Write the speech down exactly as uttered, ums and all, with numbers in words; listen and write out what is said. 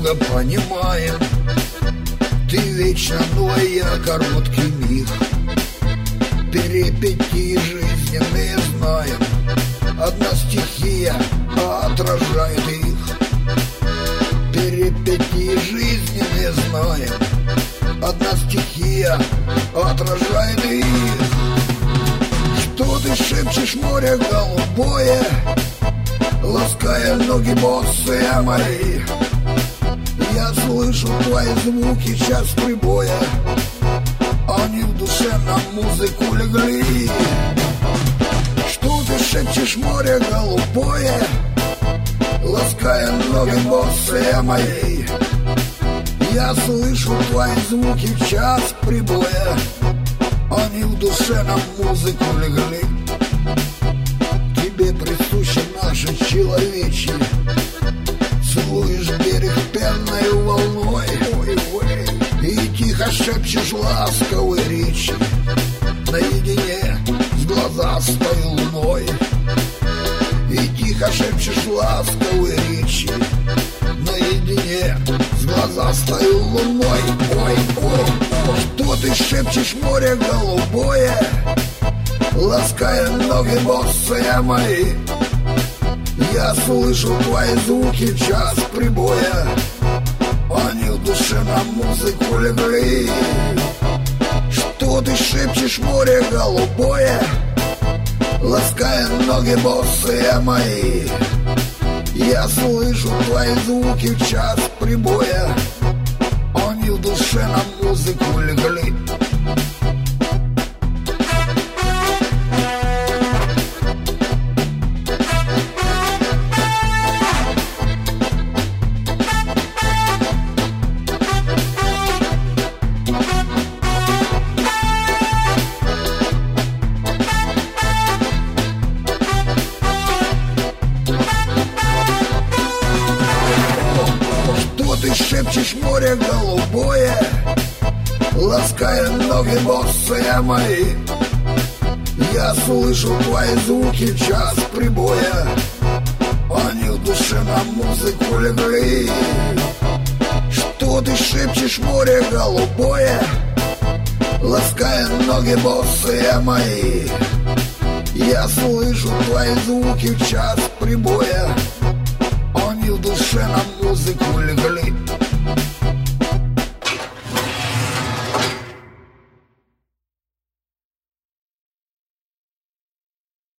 друга понимаем. Ты вечно, ну а я короткий миг. Перипетии жизненные знаем. Одна стихия отражает их. Перипетии жизненные знаем. Одна стихия отражает их. Что ты шепчешь, море голубое, лаская ноги босые мои? Я слышу твои звуки, час прибоя, они в душе на музыку легли. Что ты шепчешь, море голубое, лаская ноги босые мои? Я слышу твои звуки в час прибоя, они в душе на музыку легли. Тебе присуще наше человечье, целуешь берег пенной волной, и тихо шепчешь ласковые речи наедине с глазастой луной. И тихо шепчешь ласковые речи наедине с глазастой луной. Ой, ой, ой. Что ты шепчешь, море голубое, лаская ноги босые мои? Я слышу твои звуки в час прибоя, они в душе на музыку легли. Что ты шепчешь, море голубое, лаская ноги босые мои? Я слышу твои звуки в час прибоя, они в душе на музыку легли. Ты шепчешь, море голубое, лаская ноги босые мои? Я слышу твои звуки в час прибоя, они в душе на музыку легли. Что ты шепчешь, море голубое, лаская ноги босые мои? Я слышу твои звуки в час прибоя, они в душе на музыку легли.